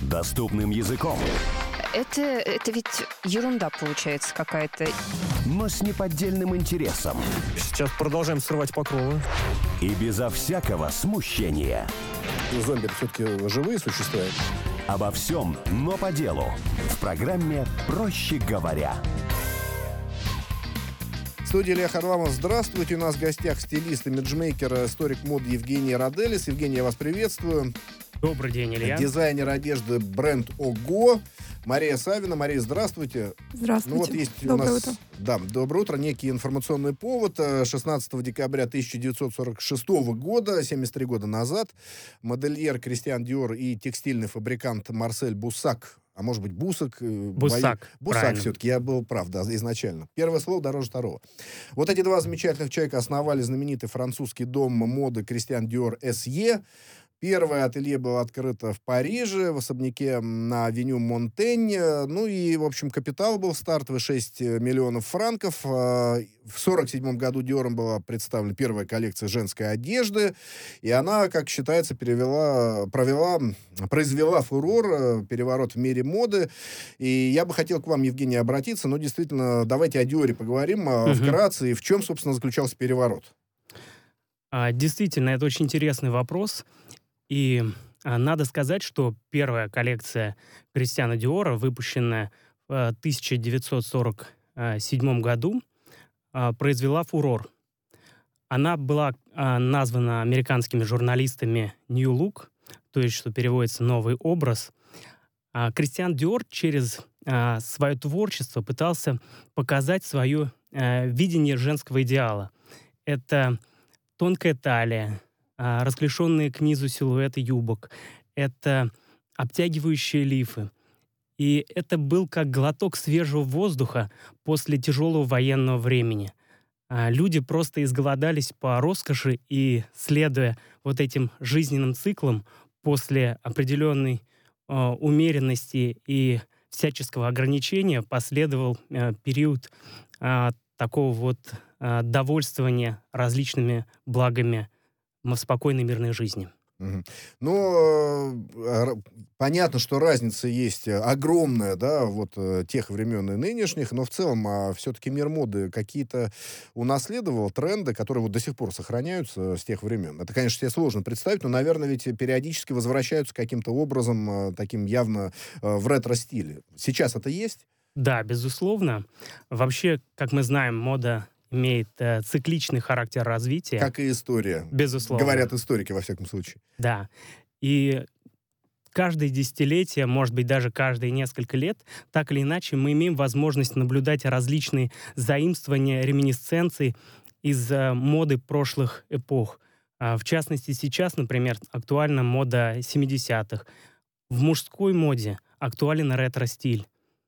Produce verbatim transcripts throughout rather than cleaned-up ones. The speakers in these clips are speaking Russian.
Доступным языком, Это, это ведь ерунда получается какая-то. но с неподдельным интересом Сейчас продолжаем срывать покровы. и безо всякого смущения. Зомби все-таки живые существа? Обо всем, но по делу. В программе «Проще говоря». Студия Илья Харламов. Здравствуйте. У нас в гостях стилист, имиджмейкер, историк моды Евгений Роделис. Евгений, я вас приветствую. Добрый день, Илья. Дизайнер одежды бренд Ого. Мария Савина. Мария, здравствуйте. Здравствуйте. Ну вот есть Доброе у нас, утро. Да, доброе утро. Некий информационный повод. шестнадцатого декабря тысяча девятьсот сорок шестого года, семьдесят три года назад, модельер Кристиан Диор и текстильный фабрикант Марсель Буссак, а может быть Бусак. Бусак, Бусак правильно. все-таки, я был прав, да, изначально. Первое слово дороже второго. Вот эти два замечательных человека основали знаменитый французский дом моды Кристиан Диор эс е. Первое ателье было открыто в Париже, в особняке на авеню Монтень. Ну и, в общем, капитал был стартовый шесть миллионов франков. В сорок седьмом году Диором была представлена первая коллекция женской одежды. И она, как считается, перевела, провела, произвела фурор, переворот в мире моды. И я бы хотел к вам, Евгений, обратиться. Но действительно, давайте о Диоре поговорим Мгм. вкратце. И в чем, собственно, заключался переворот? А, Действительно, это очень интересный вопрос. И а, надо сказать, что первая коллекция Кристиана Диора, выпущенная в а, тысяча девятьсот сорок седьмом году, а, произвела фурор. Она была а, названа американскими журналистами New Look, то есть, что переводится «новый образ». А Кристиан Диор через а, свое творчество пытался показать свое а, видение женского идеала. Это тонкая талия, а, расклешенные к низу силуэты юбок, это обтягивающие лифы. И это был как глоток свежего воздуха после тяжелого военного времени. А, Люди просто изголодались по роскоши, и, следуя вот этим жизненным циклам, после определенной а, умеренности и всяческого ограничения последовал а, период а, такого вот а, довольствования различными благами в спокойной мирной жизни. Мгм. Ну, э, р- понятно, что разница есть э, огромная, да, вот э, тех времен и нынешних, но в целом а, все-таки мир моды какие-то унаследовал тренды, которые вот до сих пор сохраняются с тех времен. Это, конечно, себе сложно представить, но, наверное, ведь периодически возвращаются каким-то образом, э, таким явно э, в ретро-стиле. Сейчас это есть? Да, безусловно. Вообще, как мы знаем, мода имеет э, цикличный характер развития. Как и история. Безусловно. Говорят историки, во всяком случае. Да. И каждое десятилетие, может быть, даже каждые несколько лет, так или иначе, мы имеем возможность наблюдать различные заимствования, реминисценции из э, моды прошлых эпох. А, В частности, сейчас, например, актуальна мода семидесятых. В мужской моде актуален ретро-стиль.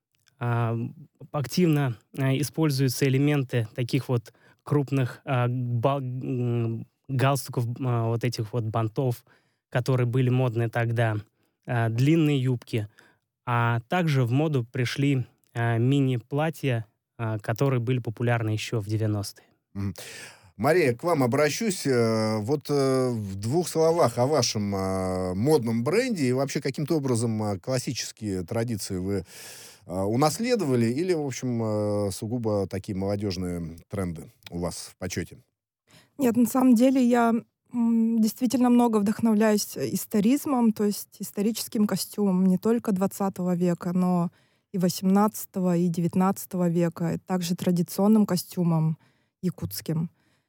А, Активно а, используются элементы таких вот крупных а, ба- м, галстуков, а, вот этих вот бантов, которые были модны тогда, а, длинные юбки. А также в моду пришли а, мини-платья, а, которые были популярны еще в девяностые. Мгм. Мария, к вам обращусь. Э, Вот э, в двух словах о вашем а, модном бренде и вообще каким-то образом а, классические традиции вы а, унаследовали или, в общем, а, сугубо такие молодежные тренды у вас в почете? Нет, на самом деле я м, действительно много вдохновляюсь э, историзмом, то есть историческим костюмом не только двадцатого века, но и восемнадцатого, и девятнадцатого века, и также традиционным костюмом якутским.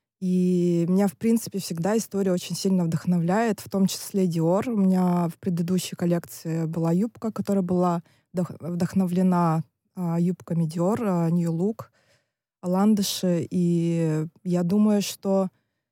И меня, в принципе, всегда история очень сильно вдохновляет, в том числе Диор. У меня в предыдущей коллекции была юбка, которая была вдох- вдохновлена а, юбками Диор, а, New Look, ландыши. И я думаю, что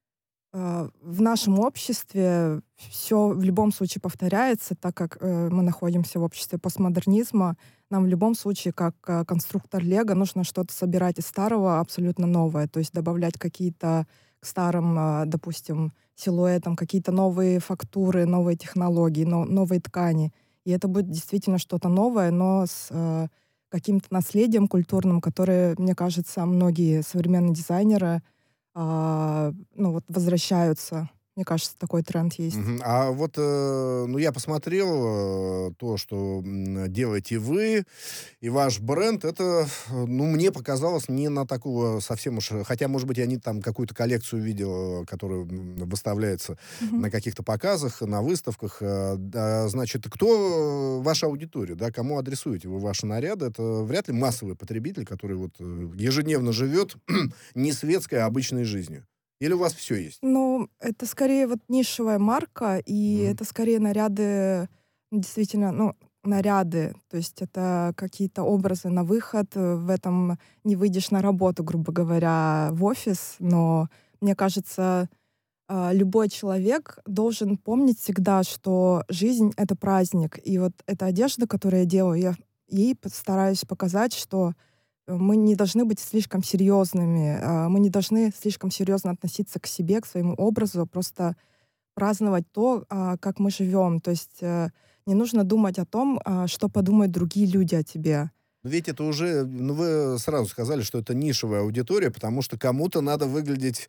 а, в нашем обществе все в любом случае повторяется, так как э, мы находимся в обществе постмодернизма. Нам в любом случае, как э, конструктор Лего, нужно что-то собирать из старого абсолютно новое, то есть добавлять какие-то к старым, а, допустим, силуэтам какие-то новые фактуры, новые технологии, но- новые ткани. И это будет действительно что-то новое, но с э, каким-то наследием культурным, которое, мне кажется, многие современные дизайнеры а, ну, вот возвращаются Мне кажется, такой тренд есть. Мгм. А вот, э, ну, я посмотрел э, то, что м, делаете вы и ваш бренд. Это, э, ну, мне показалось не на такого совсем уж... Хотя, может быть, я не там какую-то коллекцию видел, э, которая м, выставляется Мгм. на каких-то показах, на выставках. Э, да, значит, кто э, ваша аудитория, да, кому адресуете вы ваши наряды? Это вряд ли массовый потребитель, который вот э, ежедневно живет не светской, а обычной жизнью. Или у вас все есть? Ну, это скорее вот нишевая марка, и Мгм. это скорее наряды, действительно, ну, наряды. То есть это какие-то образы на выход. э, В этом не выйдешь на работу, грубо говоря, в офис. Но мне кажется, а, любой человек должен помнить всегда, что жизнь — это праздник. И вот эта одежда, которую я делаю, я ей стараюсь показать, что мы не должны быть слишком серьезными, а, мы не должны слишком серьезно относиться к себе, к своему образу, просто праздновать то, а, как мы живем. То есть э, не нужно думать о том, а, что подумают другие люди о тебе. Но ведь это уже, ну, вы сразу сказали, что это нишевая аудитория, потому что кому-то надо выглядеть,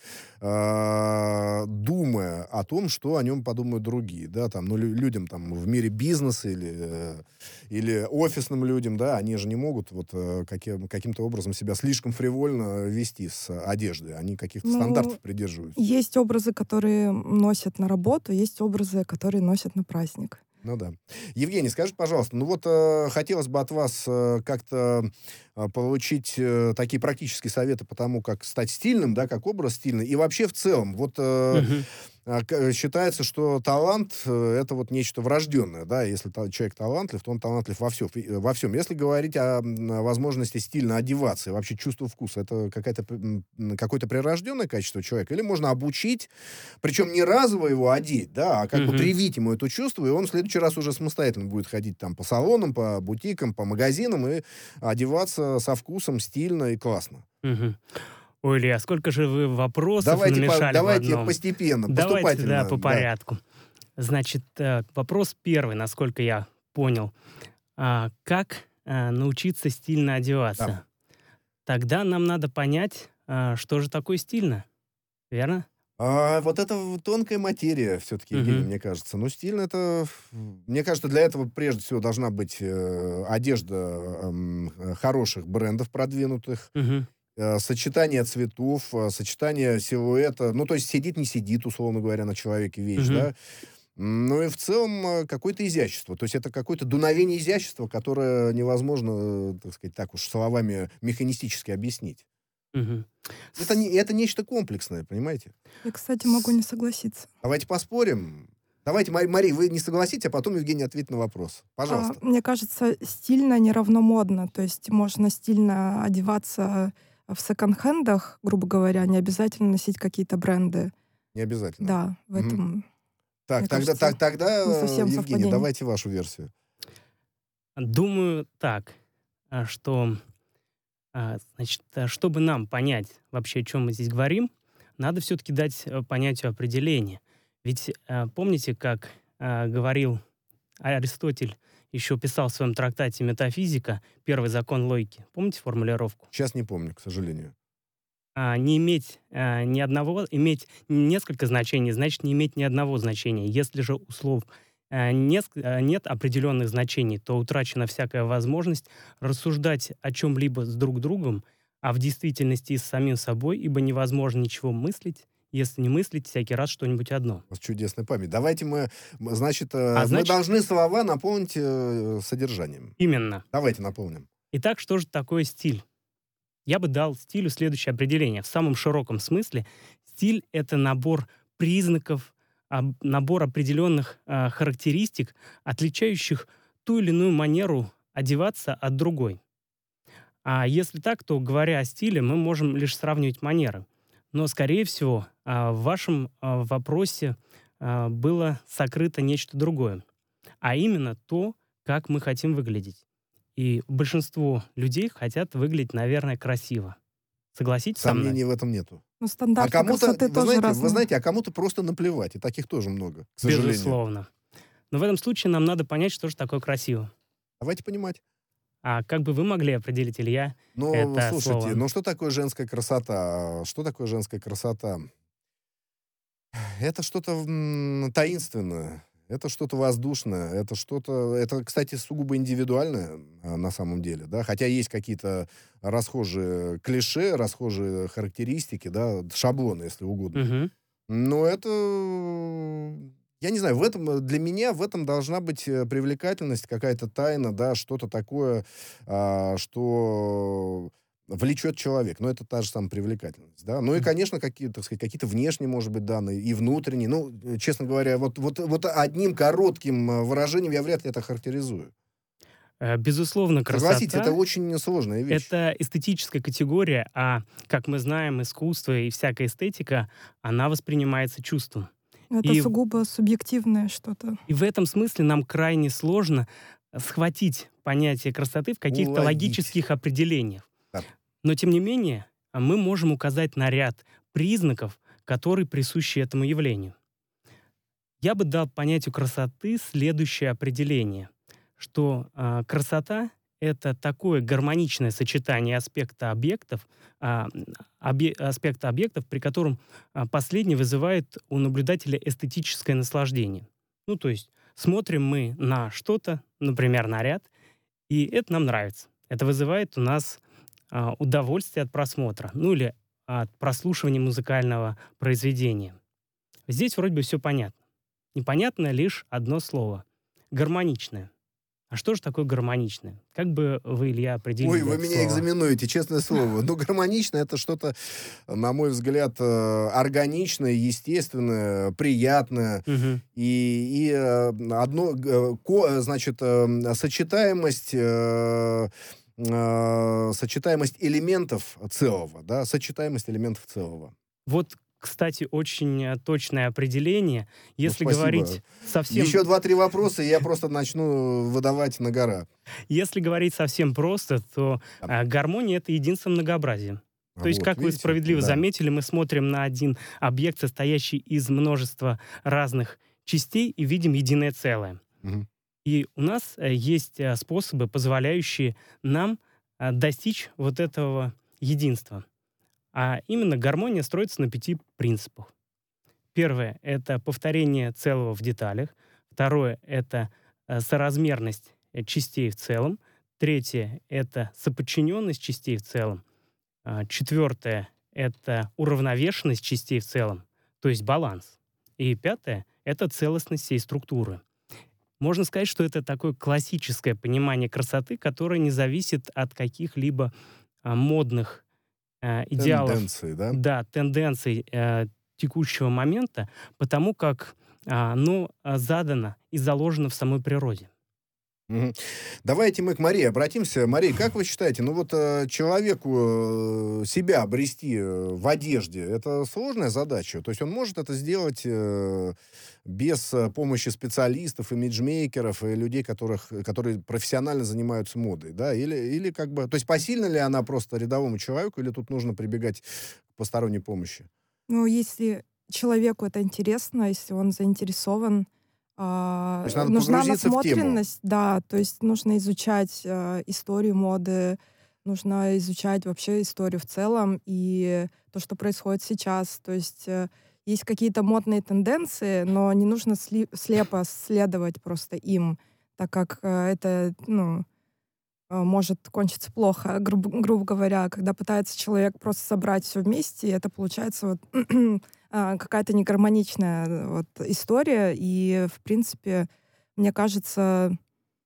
а, думая о том, что о нем подумают другие, да, там, ну, лю- людям там в мире бизнеса или, э, или офисным людям, да, они же не могут вот э, каким, каким-то образом себя слишком фривольно вести с одеждой, они каких-то Ну, стандартов придерживаются. Есть образы, которые носят на работу, есть образы, которые носят на праздник. Ну да. Евгений, скажите, пожалуйста, ну вот э, хотелось бы от вас э, как-то э, получить э, такие практические советы по тому, как стать стильным, да, как образ стильный, и вообще в целом, вот э, Мгм. а, к- считается, что талант э, это вот нечто врожденное, да, если та- человек талантлив, то он талантлив во всем, во всем. Если говорить о м, возможности стильно одеваться и вообще чувство вкуса, это какая-то, п- м, какое-то прирожденное качество человека, или можно обучить, причем не разово его одеть, да, а как бы Мгм. привить ему это чувство, и он в следующий раз уже самостоятельно будет ходить там по салонам, по бутикам, по магазинам и одеваться со вкусом, стильно и классно. Мгм. Ой, Илья, сколько же вы вопросов Давайте, по- намешали в давайте одном. постепенно, Давайте, да, поступательно. по Да. порядку. Значит, э, вопрос первый, насколько я понял. А, как э, научиться стильно Да. одеваться? Тогда нам надо понять, а, что же такое стильно, верно? А, вот это в- тонкая материя все-таки, Евгений, Мгм. мне кажется. Ну, стильно это... м, Мне кажется, для этого прежде всего должна быть э, одежда эм, э, хороших брендов продвинутых, Мгм. э, сочетание цветов, э, сочетание силуэта. Ну, то есть сидит, не сидит, условно говоря, на человеке вещь, Мгм. да. М, Ну и в целом э, какое-то изящество. То есть это какое-то дуновение изящества, которое невозможно, э, так сказать, так уж словами механистически объяснить. Мгм. Это, не, это нечто комплексное, понимаете? Я, кстати, могу не согласиться. Давайте поспорим. Давайте, Мари, Мари, вы не согласитесь, а потом Евгений ответит на вопрос. А, Пожалуйста. мне кажется, стильно не равно модно. То есть можно стильно одеваться в секонд-хендах, грубо говоря, не обязательно носить какие-то бренды. Не обязательно. Да, в Мгм. этом, Так, мне тогда, кажется, так, тогда, не э, совсем Евгений, совпадение. давайте вашу версию. Думаю так, а, что, а, значит, а, чтобы нам понять вообще, о чем мы здесь говорим, надо все-таки дать э, понятию определения. Ведь э, помните, как э, говорил Аристотель, еще писал в своем трактате «Метафизика» первый закон логики. Помните формулировку? Сейчас не помню, к сожалению. А, не иметь а, ни одного, иметь несколько значений, значит не иметь ни одного значения. Если же у слов а, неск- а, нет определенных значений, то утрачена всякая возможность рассуждать о чем-либо с друг другом, а в действительности и с самим собой, ибо невозможно ничего мыслить, если не мыслить всякий раз что-нибудь одно. У вас чудесная память. Давайте мы, м, значит, э, А мы значит, должны слова наполнить э, содержанием. именно. Давайте наполним. Итак, что же такое стиль? Я бы дал стилю следующее определение. В самом широком смысле стиль — это набор признаков, об- набор определенных а, характеристик, отличающих ту или иную манеру одеваться от другой. А если так, то, говоря о стиле, мы можем лишь сравнивать манеры. Но, скорее всего, а, в вашем а, вопросе а, было сокрыто нечто другое, а именно то, как мы хотим выглядеть. И большинство людей хотят выглядеть, наверное, красиво. Согласитесь со мной? Сомнений в этом нету. Ну, А стандарты кому-то, красоты вы тоже знаете, вы разные. знаете, а кому-то просто наплевать. И таких тоже много, к сожалению. Безусловно. Но в этом случае нам надо понять, что же такое красиво. Давайте понимать. А как бы вы могли определить, Илья, Ну, это слушайте, слово? ну что такое женская красота? Что такое женская красота? это что-то м, таинственное. Это что-то воздушное, это что-то... Это, кстати, сугубо индивидуальное а, на самом деле, да, хотя есть какие-то расхожие клише, расхожие характеристики, да, шаблоны, если угодно. Мгм. Но это... Я не знаю, в этом, для меня в этом должна быть э, привлекательность, какая-то тайна, да, что-то такое, а, что влечет человека. Но это та же самая привлекательность, да. Ну и, Мгм. конечно, какие, так сказать, какие-то внешние, может быть, данные, и внутренние. Ну, э, честно говоря, вот, вот, вот одним коротким э, выражением я вряд ли это характеризую. Э, Безусловно, Согласитесь, это красота очень сложная — вещь. это эстетическая категория, а, как мы знаем, искусство и всякая эстетика, она воспринимается чувством. Это И, сугубо субъективное что-то. и в этом смысле нам крайне сложно схватить понятие красоты в каких-то Уловить. логических определениях. Да. Но, тем не менее, а, мы можем указать на ряд признаков, которые присущи этому явлению. Я бы дал понятию красоты следующее определение, что а, красота — это такое гармоничное сочетание аспекта объектов, а, обе- аспекта объектов, при котором а, последний вызывает у наблюдателя эстетическое наслаждение. Ну, то есть смотрим мы на что-то, например, наряд, и это нам нравится. Это вызывает у нас а, удовольствие от просмотра, ну или от прослушивания музыкального произведения. Здесь вроде бы все понятно. Непонятно лишь одно слово — гармоничное. А что же такое гармоничное? Как бы вы, Илья, определили Ой, вы это меня слово? экзаменуете, честное слово. Ну, гармонично — это что-то, на мой взгляд, э, органичное, естественное, приятное. Мгм. И, и э, одно, э, ко- значит, э, сочетаемость, э, э, сочетаемость элементов целого, да, сочетаемость элементов целого. Вот, кстати, очень э, точное определение. Если спасибо. говорить совсем, Еще два-три вопроса, и я просто начну выдавать на гора. если говорить совсем просто, то Да. э, гармония — это единство многообразия. То есть, Вот, как вы видите? справедливо Да. заметили, мы смотрим на один объект, состоящий из множества разных частей, и видим единое целое. Мгм. И у нас э, есть э, способы, позволяющие нам э, достичь вот этого единства. А именно гармония строится на пяти принципах. Первое — это повторение целого в деталях. Второе — это э, соразмерность э, частей в целом. Третье — это соподчиненность частей в целом. А, Четвертое — это уравновешенность частей в целом, то есть баланс. И пятое — это целостность всей структуры. Можно сказать, что это такое классическое понимание красоты, которое не зависит от каких-либо а, модных э, идеалов, Тенденции, да? да, тенденций э, текущего момента, потому как а, оно а, задано и заложено в самой природе. Мгм. Давайте мы к Марии обратимся. Мария, как вы считаете, ну вот э, человеку э, себя обрести э, в одежде, это сложная задача? То есть он может это сделать э, без э, помощи специалистов, имиджмейкеров и людей, которых, которые профессионально занимаются модой, да? Или, или как бы... То есть посильна ли она просто рядовому человеку, или тут нужно прибегать к посторонней помощи? Ну, если человеку это интересно, если он заинтересован, а, То есть надо нужна погрузиться в тему. насмотренность, да, то есть нужно изучать э, историю моды, нужно изучать вообще историю в целом и то, что происходит сейчас. То есть э, есть какие-то модные тенденции, но не нужно сли- слепо следовать просто им, так как э, это, ну, э, может кончиться плохо, грубо, грубо говоря, когда пытается человек просто собрать все вместе, и это получается вот а, какая-то негармоничная э, вот история, и, в принципе, мне кажется,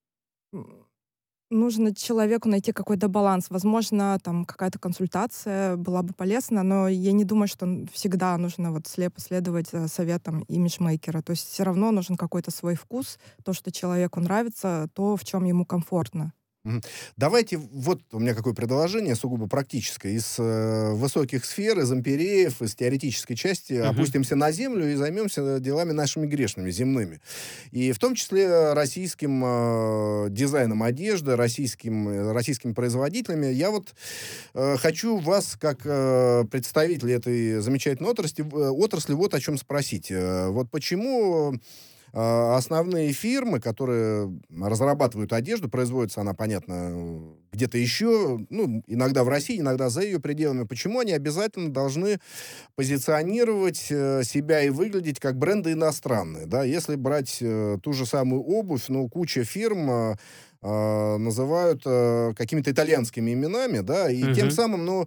м, нужно человеку найти какой-то баланс. Возможно, там какая-то консультация была бы полезна, но я не думаю, что н- всегда нужно вот слепо следовать э, советам имиджмейкера. То есть все равно нужен какой-то свой вкус, то, что человеку нравится, то, в чем ему комфортно. Мгм. Давайте, вот у меня какое предложение, сугубо практическое. Из э, высоких сфер, из империев, из теоретической части Мгм. опустимся на землю и займемся делами нашими грешными, земными. И в том числе российским э, дизайном одежды, российским, э, российскими производителями. Я вот э, хочу вас, как э, представителя этой замечательной отрасли, э, отрасли, вот о чем спросить. Э, вот почему... А, основные фирмы, которые разрабатывают одежду, производится она, понятно, где где-то еще, ну, иногда в России, иногда за ее пределами, почему они обязательно должны позиционировать э, себя и выглядеть как бренды иностранные, да? Если брать э, ту же самую обувь, ну, куча фирм э, э, называют э, какими-то итальянскими именами, да, и Мгм. тем самым, ну,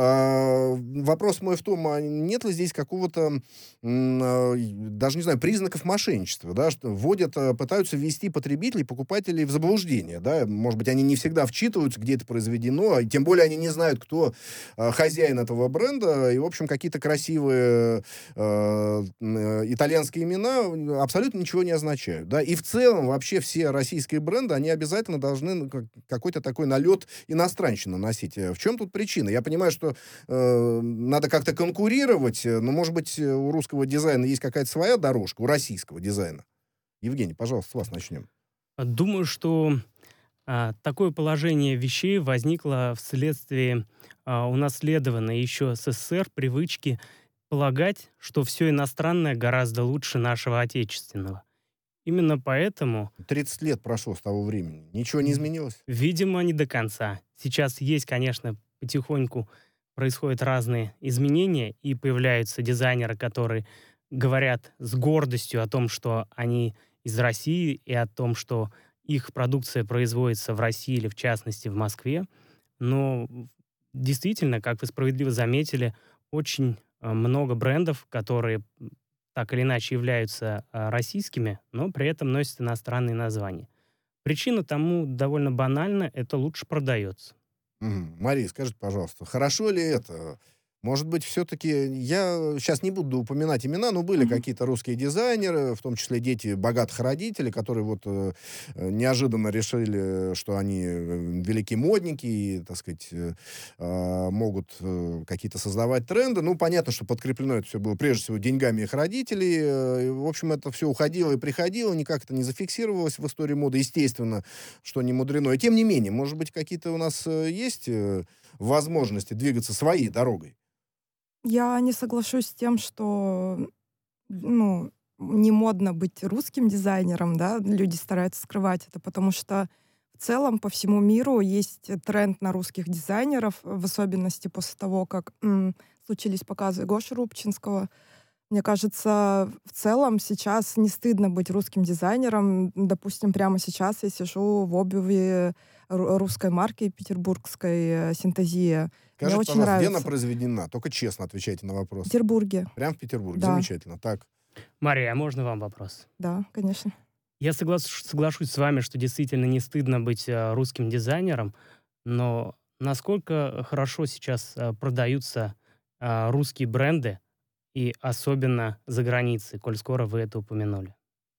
э, вопрос мой в том, а нет ли здесь какого-то, м, э, даже, не знаю, признаков мошенничества, да, что вводят, э, пытаются ввести потребителей, покупателей в заблуждение, да, может быть, они не всегда вчитываются, где это произведено, и тем более они не знают, кто э, хозяин этого бренда, и, в общем, какие-то красивые э, э, итальянские имена абсолютно ничего не означают, да, и в целом вообще все российские бренды, они обязательно должны ну, как- какой-то такой налет иностранщины носить. Э, В чем тут причина? Я понимаю, что э, надо как-то конкурировать, э, но, может быть, э, у русского дизайна есть какая-то своя дорожка, у российского дизайна. Евгений, пожалуйста, с вас начнем. Думаю, что а, такое положение вещей возникло вследствие а, унаследованной еще с СССР привычки полагать, что все иностранное гораздо лучше нашего отечественного. Именно поэтому, тридцать лет прошло с того времени. Ничего не изменилось? видимо, не до конца. Сейчас есть, конечно, потихоньку происходят разные изменения, и появляются дизайнеры, которые говорят с гордостью о том, что они из России, и о том, что их продукция производится в России или, в частности, в Москве. Но действительно, как вы справедливо заметили, очень э, много брендов, которые м, так или иначе являются э, российскими, но при этом носят иностранные названия. Причина тому довольно банальна — это лучше продается. Мгм. Мария, скажите, пожалуйста, хорошо ли это? Может быть, все-таки, я сейчас не буду упоминать имена, но были Мгм. какие-то русские дизайнеры, в том числе дети богатых родителей, которые вот э, э, неожиданно решили, что они э, великие модники и, так сказать, э, а, могут э, какие-то создавать тренды. Ну, понятно, что подкреплено это все было прежде всего деньгами их родителей. э, и, в общем, это все уходило и приходило, никак это не зафиксировалось в истории моды. Естественно, что не мудрено. И тем не менее, может быть, какие-то у нас э, есть э, возможности двигаться своей дорогой? Я не соглашусь с тем, что, ну, не модно быть русским дизайнером, да, люди стараются скрывать это, потому что в целом по всему миру есть тренд на русских дизайнеров, в особенности после того, как м, случились показы Гоши Рубчинского. Мне кажется, в целом сейчас не стыдно быть русским дизайнером. Допустим, прямо сейчас я сижу в обуви ру- русской марки петербургской э, «Синтезия». Мне Скажите, очень пожалуйста, где она нравится. произведена? Только честно отвечайте на В вопрос. Петербурге. Прям в Петербурге. Да, Замечательно. Так. Мария, а можно вам вопрос? да, конечно. Я соглас- соглашусь с вами, что действительно не стыдно быть э, русским дизайнером, но насколько хорошо сейчас э, продаются э, русские бренды, и особенно за границей, коль скоро вы это упомянули?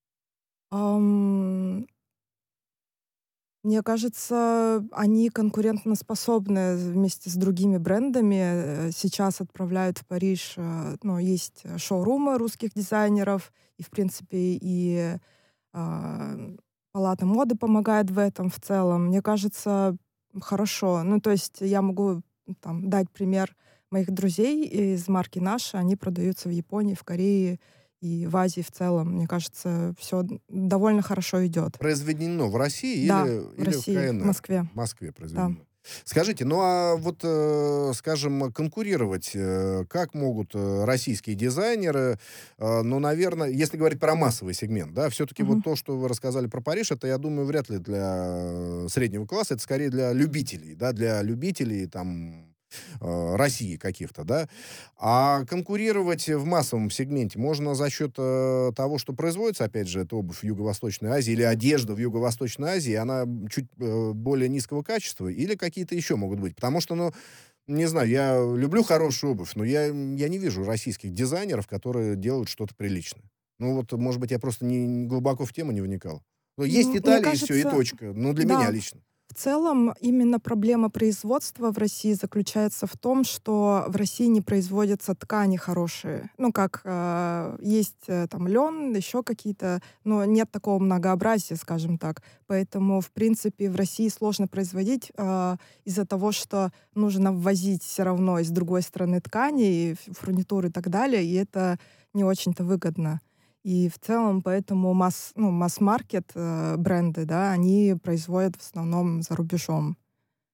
Ам, Мне кажется, они конкурентоспособны вместе с другими брендами. Э, Сейчас отправляют в Париж, э, ну, есть э, шоурумы русских дизайнеров, и, в принципе, и а, Палата моды помогает в этом в целом. Мне кажется, хорошо. Ну, то есть я могу там дать пример моих друзей из марки «Наша». Они продаются в Японии, в Корее и в Азии в целом. Мне кажется, все довольно хорошо идет. Произведено в России Да, или, в или в России, в КНР? Москве. В Москве Да. произведено. Скажите, ну а вот, э, скажем, конкурировать, э, как могут э, российские дизайнеры, э, ну, наверное, если говорить про массовый сегмент, да, все-таки вот Мгм. то, что вы рассказали про Париж, это, я думаю, вряд ли для среднего класса, это скорее для любителей, да, для любителей, там, э, России каких-то, да. А конкурировать в массовом сегменте можно за счет э, того, что производится, опять же, это обувь в Юго-Восточной Азии или одежда в Юго-Восточной Азии, она чуть э, более низкого качества, или какие-то еще могут быть. Потому что, ну, не знаю, я люблю хорошую обувь, но я, я не вижу российских дизайнеров, которые делают что-то приличное. Ну вот, может быть, я просто не, не глубоко в тему не вникал. Ну, есть М, Мне Италия, и все, и кажется, точка. Ну, для меня да, лично. в целом именно проблема производства в России заключается в том, что в России не производятся ткани хорошие. Ну, как э, есть э, там лен, еще какие-то, но нет такого многообразия, скажем так. Поэтому, в принципе, в России сложно производить э, из-за того, что нужно ввозить все равно из другой страны ткани, и ф- фурнитуры и так далее, и это не очень-то выгодно. И в целом поэтому масс, ну, масс-маркет э, бренды, да, они производят в основном за рубежом.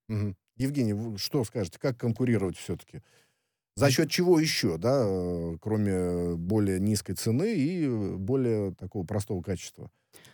Мгм. Евгений, вы что скажете, как конкурировать все-таки? За счет чего еще, да, э, кроме более низкой цены и э, более такого простого качества?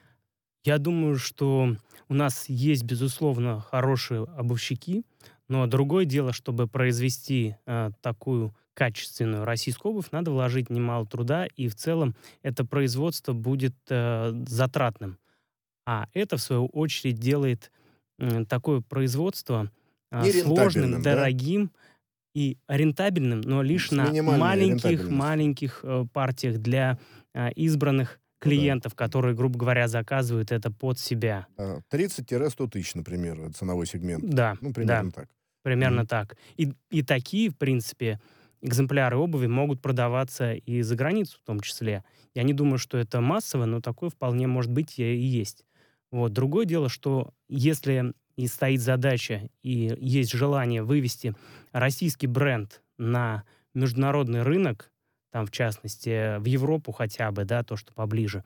Я думаю, что у нас есть, безусловно, хорошие обувщики, но другое дело, чтобы произвести э, такую качественную российскую обувь, надо вложить немало труда, и в целом это производство будет э, затратным. А это, в свою очередь, делает м, такое производство а, сложным, Нерентабельным, да? дорогим и рентабельным, но лишь С на минимальной рентабельностью. маленьких-маленьких э, партиях для а, избранных Ну да. клиентов, которые, грубо говоря, заказывают это под себя. А, тридцать-сто тысяч, например, э, ценовой сегмент. Да, Ну, да, примерно так. примерно Мгм. так. И, и такие, в принципе, экземпляры обуви могут продаваться и за границу в том числе. Я не думаю, что это массово, но такое вполне может быть и и есть. Вот. Другое дело, что если и стоит задача, и есть желание вывести российский бренд на международный рынок, там, в частности, в Европу хотя бы, да, то, что поближе,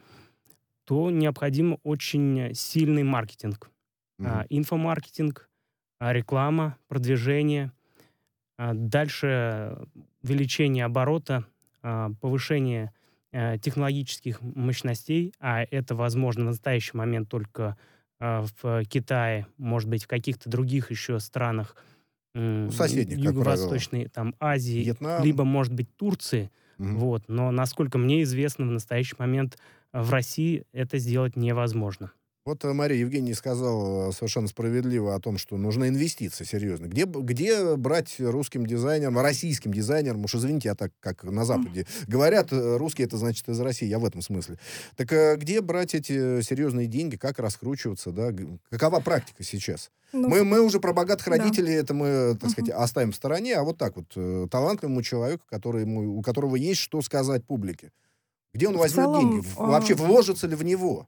то необходим очень сильный маркетинг. А, Мгм. инфомаркетинг, а, реклама, продвижение, а, дальше увеличение оборота, а, повышение э, технологических мощностей, а это возможно в настоящий момент только а, в Китае, может быть, в каких-то других еще странах Ну, м, соседних, как правило. Юго-Восточной там, Азии, Вьетнам. либо, может быть, Турции. Мгм. Вот. Но, насколько мне известно, в настоящий момент э, в России это сделать невозможно. Вот э, Мария Евгений сказал э, совершенно справедливо о том, что нужны инвестиции серьезно. Где, б- где брать русским дизайнерам, российским дизайнерам, уж извините, я так, как на Западе говорят, э, русские это значит из России, я в этом смысле. Так э, где брать эти серьезные деньги, как раскручиваться, да? Г- Какова практика сейчас? Ну, Мы, мы уже про богатых да. родителей, это мы, так сказать, Мгм. оставим в стороне, а вот так вот, э, талантливому человеку, который, ему- у которого есть что сказать публике. Где он В возьмет деньги? целом, В- Вообще а, вложится ли в него?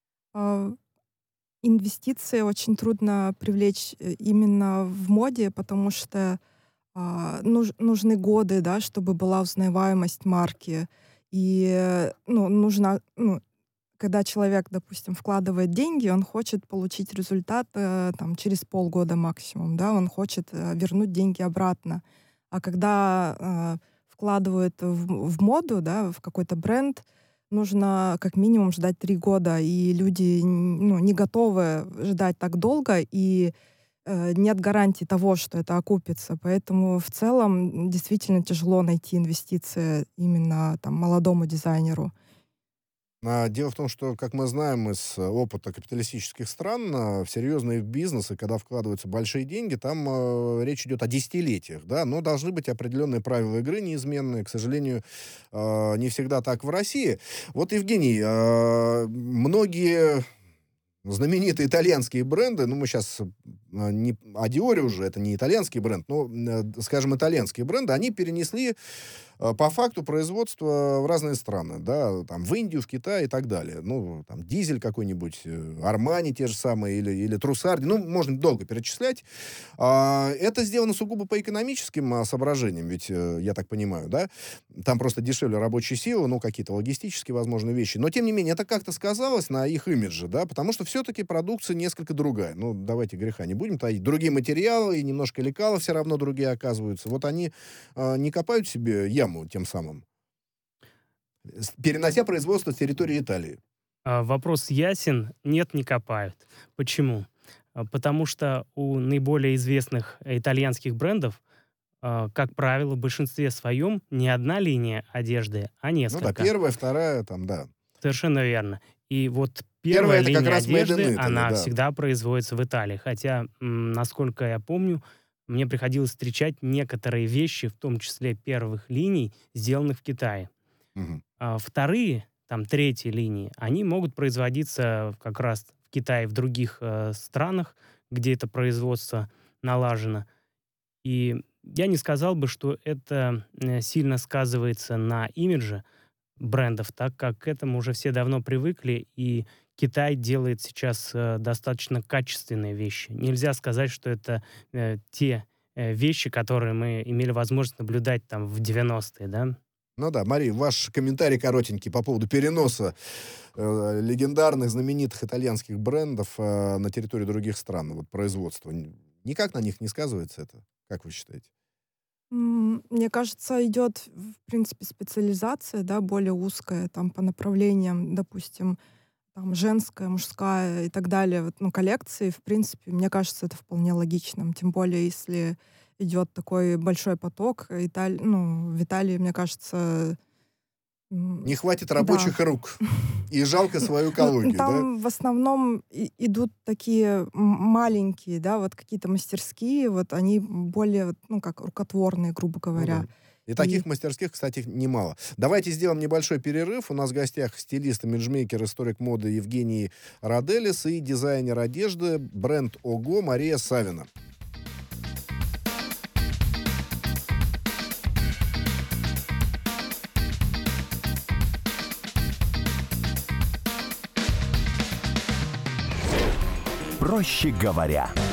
а, инвестиции очень трудно привлечь э, именно в моде, потому что а, нуж- нужны годы, да, чтобы была узнаваемость марки. И э, ну, нужно, ну, когда человек, допустим, вкладывает деньги, он хочет получить результат э, там, через полгода максимум, да, он хочет э, вернуть деньги обратно. А когда э, вкладывают в, в моду, да, в какой-то бренд, нужно как минимум ждать три года, и люди н- ну, не готовы ждать так долго, и э, нет гарантии того, что это окупится. Поэтому в целом действительно тяжело найти инвестиции именно там, молодому дизайнеру. А, Дело в том, что, как мы знаем из э, опыта капиталистических стран, а, в серьезные бизнесы, когда вкладываются большие деньги, там э, речь идет о десятилетиях, да, но должны быть определенные правила игры неизменные. К сожалению, э, не всегда так в России. Вот, Евгений, э, многие знаменитые итальянские бренды, ну, мы сейчас не о Диоре уже, это не итальянский бренд, но, э, скажем, итальянские бренды, они перенесли э, по факту производства в разные страны, да, там, в Индию, в Китай и так далее. Ну, там, Дизель какой-нибудь, э, Армани те же самые, или, или Трусарди, ну, можно долго перечислять. А, это сделано сугубо по экономическим а, соображениям, ведь, э, я так понимаю, да, там просто дешевле рабочей силы, ну, какие-то логистические, возможно, вещи. Но, тем не менее, это как-то сказалось на их имидже, да, потому что все-таки продукция несколько другая. Ну, давайте греха не будем таить. Другие материалы и немножко лекала все равно другие оказываются. Вот они а, не копают себе яму тем самым, с- перенося производство с территории Италии. А, Вопрос ясен. Нет, не копают. Почему? А, Потому что у наиболее известных э, итальянских брендов, а, как правило, в большинстве своем не одна линия одежды, а Ну да, несколько. первая, вторая, там, да. Совершенно верно. И вот Первая первая это как линия раз Made одежды, in Italy, она да. всегда производится в Италии. Хотя, м, насколько я помню, мне приходилось встречать некоторые вещи, в том числе первых линий, сделанных в Китае. Мгм. А вторые, там, третьи линии, они могут производиться как раз в Китае, в других э, странах, где это производство налажено. И я не сказал бы, что это э, сильно сказывается на имидже брендов, так как к этому уже все давно привыкли, и Китай делает сейчас э, достаточно качественные вещи. Нельзя сказать, что это э, те э, вещи, которые мы имели возможность наблюдать там в девяностые, да? Ну да, Мария, ваш комментарий коротенький по поводу переноса э, легендарных, знаменитых итальянских брендов э, на территорию других стран, вот производство. Никак на них не сказывается это? Как вы считаете? М, Мне кажется, идет, в принципе, специализация, да, более узкая, там, по направлениям, допустим, там, женская, мужская и так далее, вот, ну, коллекции, в принципе, мне кажется, это вполне логичным, тем более, если идет такой большой поток, Италь... ну, в Италии, мне кажется, м, Не хватит да. рабочих рук. И жалко свою Ну, экологию, да? там в основном и- идут такие м- маленькие, да, вот какие-то мастерские, вот они более, вот, ну, как рукотворные, грубо Ну говоря. да. И таких И мастерских, кстати, немало. Давайте сделаем небольшой перерыв. У нас в гостях стилист, имиджмейкер, историк моды Евгений Роделис и дизайнер одежды бренд ОГО Мария Савина. Проще говоря.